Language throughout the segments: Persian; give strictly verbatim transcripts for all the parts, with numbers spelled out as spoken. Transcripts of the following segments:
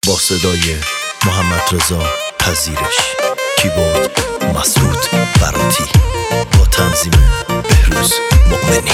با صدای محمد رضا پذیرش، کیبورد مسعود براتی، با تنظیم بهروز مؤمنی.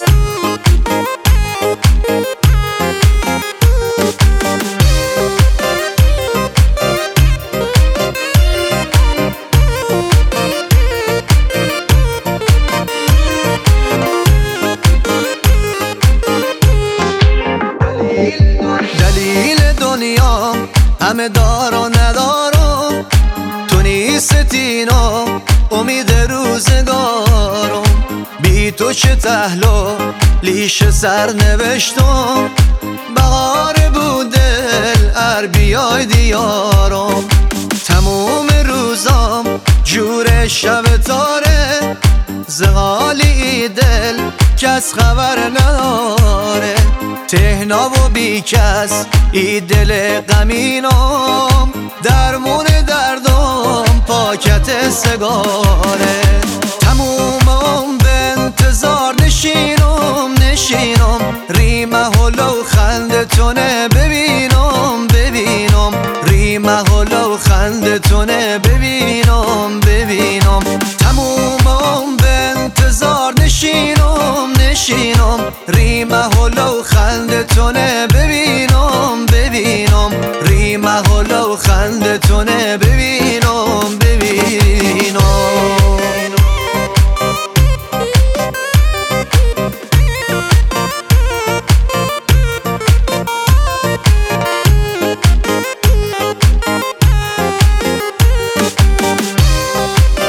دلیل دنیا همه دار و ندارم، تو نیستینا امید روزگارم. بی تو چه تهلا لیش سر نوشتم، بهار بود دل ار بیای دیارم. تموم روزام جور شب تاره، زغالی دل کس خبر نداره. تهنا و بی کس ای دل غمینم، درمون دردم پاکت سگاره. تمومم به انتظار نشینم نشینم، ریمه هلو خندتونه ببینم ببینم، ریمه هلو خندتونه ببینم ببینم. تمومم به انتظار نشینم نشینم، ریمه هلو خندتونه ببینم ببینم، ریمه هلو خندتونه